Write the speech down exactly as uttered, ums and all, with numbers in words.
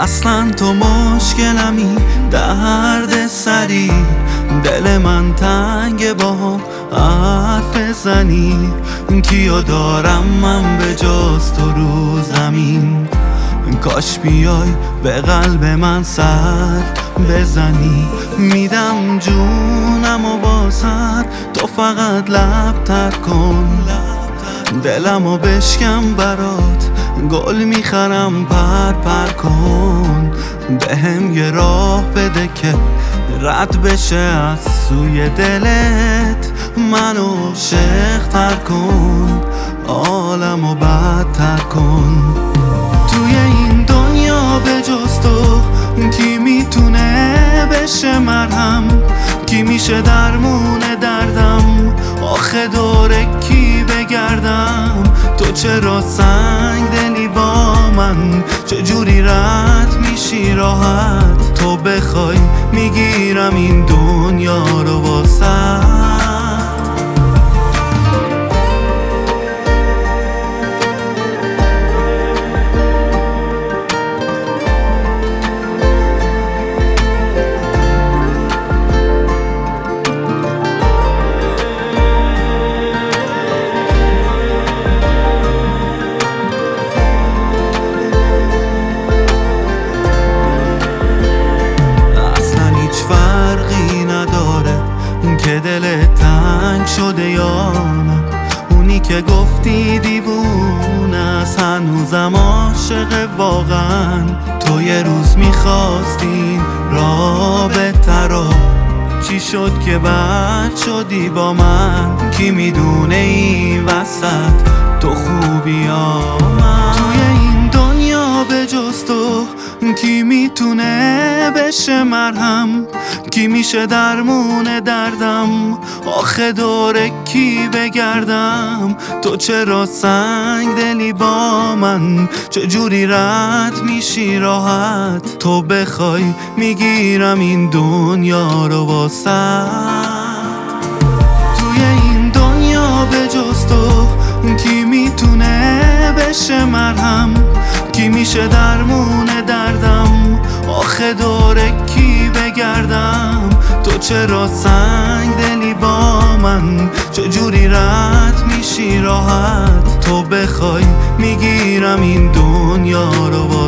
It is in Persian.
اصلا تو مشکلمی، درد سری، دل من تنگ با حرف زنی. کیو دارم من به جز تو رو زمین؟ کاش بیای به قلب من سر بزنی. میدم جونم و واسد تو فقط لب تر کن، دلمو بشکم برات، گل میخرم پر پر کن. بهم یه راه بده که رد بشه از سوی دلت، منو عاشق تر کن، عالمو بدتر کن. توی این دنیا به جز تو کی میتونه بشه مرهم؟ کی میشه درمون دردم؟ آخه دوره کی بگردم؟ تو چرا سنگ دلی با من؟ چجوری رد میشی راحت؟ تو بخوای میگیرم این دنیا رو واسه. که دلت تنگ شده یا نه؟ اونی که گفتی دیوونه است هنوزم عاشق واقعا. تو یه روز میخواستی رابطه رو، چی شد که بد شدی با من؟ کی میدونه این وسط تو خوبی یا من؟ توی این دنیا به جز تو کی میتونه بشه مرهم؟ کی میشه درمون دردم؟ آخه دوره کی بگردم؟ تو چرا سنگ دلی با من؟ چجوری رد میشی راحت؟ تو بخوای میگیرم این دنیا رو واسه. توی این دنیا به جز تو کی میتونه بشه مرهم؟ کی میشه درمون دردم؟ آخه دوره کی بگردم؟ تو چرا سنگ دلی با من؟ چجوری رد میشی راحت؟ تو بخوای میگیرم این دنیا رو.